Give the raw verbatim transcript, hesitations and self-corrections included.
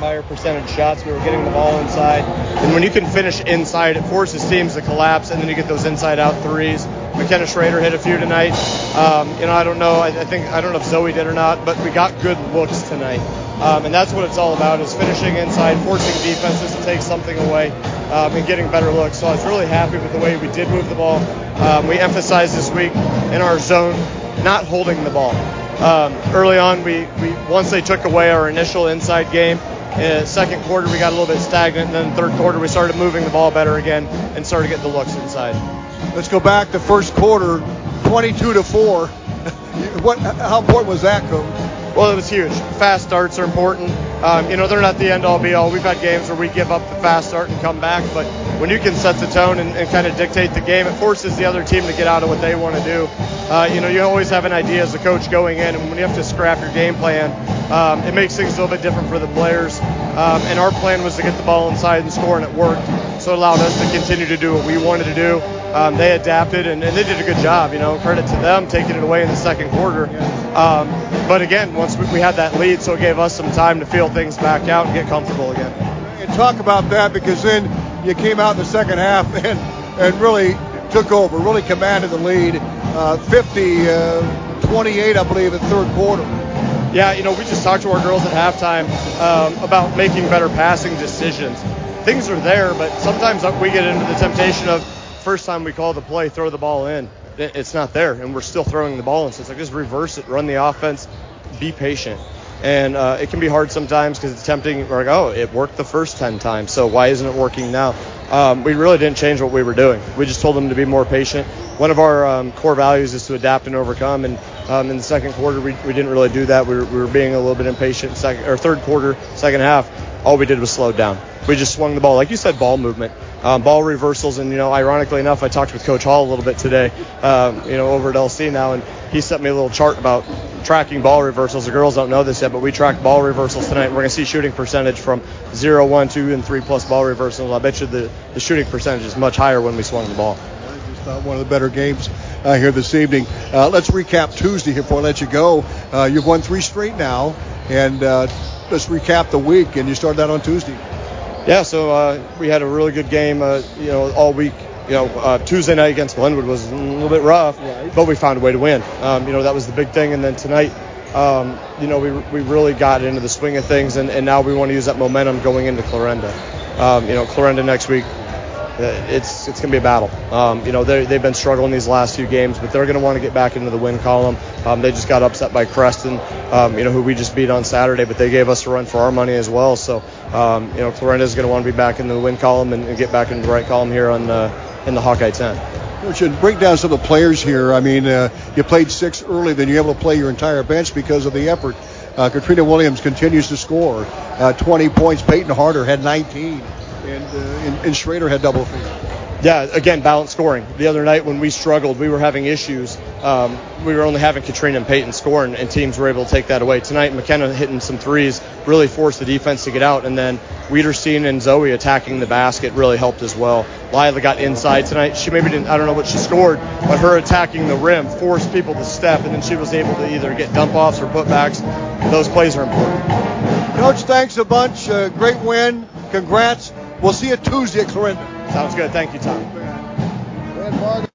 higher percentage shots. We were getting the ball inside. And when you can finish inside, it forces teams to collapse, and then you get those inside-out threes. McKenna Schrader hit a few tonight. Um, you know, I don't know. I, I think I don't know if Zoe did or not, but we got good looks tonight. Um, and that's what it's all about, is finishing inside, forcing defenses to take something away, um, and getting better looks. So I was really happy with the way we did move the ball. Um, we emphasized this week in our zone not holding the ball. Um, early on, we, we once they took away our initial inside game, in the second quarter we got a little bit stagnant, and then the third quarter we started moving the ball better again and started getting the looks inside. Let's go back to first quarter, twenty-two to four. What? How important was that, Coach? Well, it was huge. Fast starts are important. Um, you know, they're not the end-all, be-all. We've had games where we give up the fast start and come back, but when you can set the tone and, and kind of dictate the game, it forces the other team to get out of what they want to do. Uh, you know, you always have an idea as a coach going in, and when you have to scrap your game plan, um, it makes things a little bit different for the players. Um, and our plan was to get the ball inside and score, and it worked. So it allowed us to continue to do what we wanted to do. Um, they adapted, and, and they did a good job. You know, credit to them taking it away in the second quarter. Um, but again, once we, we had that lead, so it gave us some time to feel things back out and get comfortable again. And talk about that, because then you came out in the second half and, and really took over, really commanded the lead, uh, fifty twenty-eight, I believe, in third quarter. Yeah, you know, we just talked to our girls at halftime um, about making better passing decisions. Things are there, but sometimes we get into the temptation of first time we call the play, throw the ball in. It's not there, and we're still throwing the ball in. So it's like, just reverse it, run the offense, be patient. And uh, it can be hard sometimes because it's tempting. We're like, oh, it worked the first ten times, so why isn't it working now? Um, we really didn't change what we were doing. We just told them to be more patient. One of our um, core values is to adapt and overcome, and um, in the second quarter, we, we didn't really do that. We were, we were being a little bit impatient. Second or third quarter, second half, all we did was slow down. We just swung the ball. Like you said, ball movement, um, ball reversals. And, you know, ironically enough, I talked with Coach Hall a little bit today, um, you know, over at L C now, and he sent me a little chart about tracking ball reversals. The girls don't know this yet, but we tracked ball reversals tonight. We're going to see shooting percentage from zero, one, two, and three plus ball reversals. I bet you the, the shooting percentage is much higher when we swung the ball. I just thought one of the better games uh, here this evening. Uh, let's recap Tuesday here before I let you go. Uh, you've won three straight now, and uh, let's recap the week. And you started out on Tuesday. Yeah, so uh, we had a really good game, uh, you know, all week. You know, uh, Tuesday night against Glenwood was a little bit rough, right, but we found a way to win. Um, you know, that was the big thing. And then tonight, um, you know, we we really got into the swing of things, and, and now we want to use that momentum going into Clarinda. Um, you know, Clarinda next week, uh, it's it's going to be a battle. Um, you know, they they've been struggling these last few games, but they're going to want to get back into the win column. Um, they just got upset by Creston, um, you know, who we just beat on Saturday, but they gave us a run for our money as well. So, um, you know, Clarinda is going to want to be back in the win column and, and get back into the right column here on uh, in the Hawkeye ten. We should break down some of the players here. I mean, uh, you played six early, then you're able to play your entire bench because of the effort. Uh, Katrina Williams continues to score uh, twenty points. Peyton Harder had nineteen, and, uh, and, and Schrader had double figures. Yeah, again, balanced scoring. The other night when we struggled, we were having issues. Um, we were only having Katrina and Peyton scoring, and teams were able to take that away. Tonight, McKenna hitting some threes really forced the defense to get out, and then Wiederstein and Zoe attacking the basket really helped as well. Lila got inside tonight. She maybe didn't, I don't know what she scored, but her attacking the rim forced people to step, and then she was able to either get dump-offs or putbacks. Those plays are important. Coach, thanks a bunch. Uh, great win. Congrats. We'll see you Tuesday at Clarinda. Sounds good. Thank you, Tom.